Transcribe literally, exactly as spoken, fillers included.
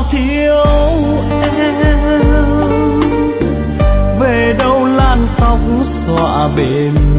thiếu em. Về đâu làn tóc xõa bên